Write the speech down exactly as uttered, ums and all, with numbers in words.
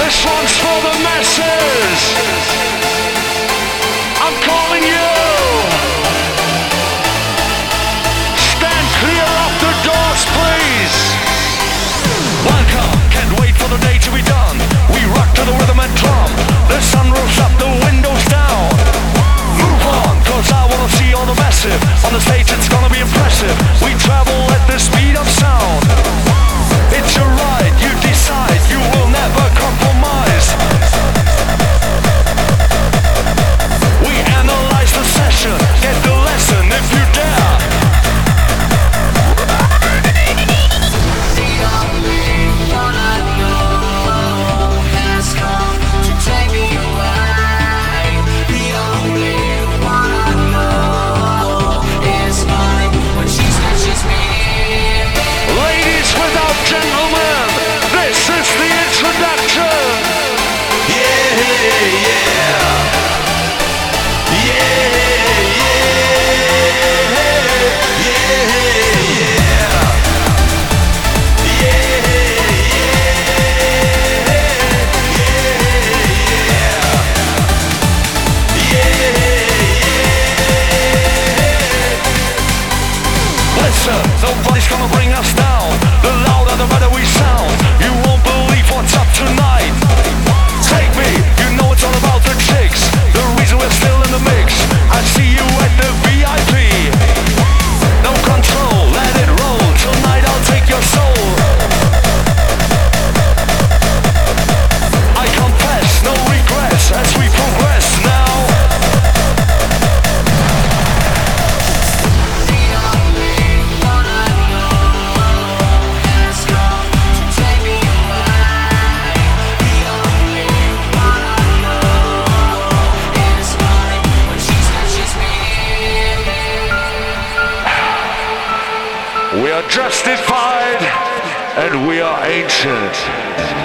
This one's for the masses. I'm calling you. Stand clear of the doors, please. Welcome, can't wait for the day to be done. We rock to the rhythm and drum. The sun rolls up, the windows down. Move on, cause I wanna see all the massive. On the stage it's gonna be impressive. We travel at the speed of sound. It's your right, you decide, you will never compromise. We analyze the session, get the lesson if you dare. The only one I know has come to take me away. The only one I know is mine when she snatches me. Ladies without gentlemen, this is the introduction. Yeah, yeah, yeah. Nobody's gonna bring us down. The louder the better we sound. You won't believe what's up tonight. Take me, you know it's all about the chicks. The reason we're still in the mix. I see you at the V I P. No control, let it roll. Tonight I'll take your soul. I confess, no regrets as we progress now. We are justified and we are ancient.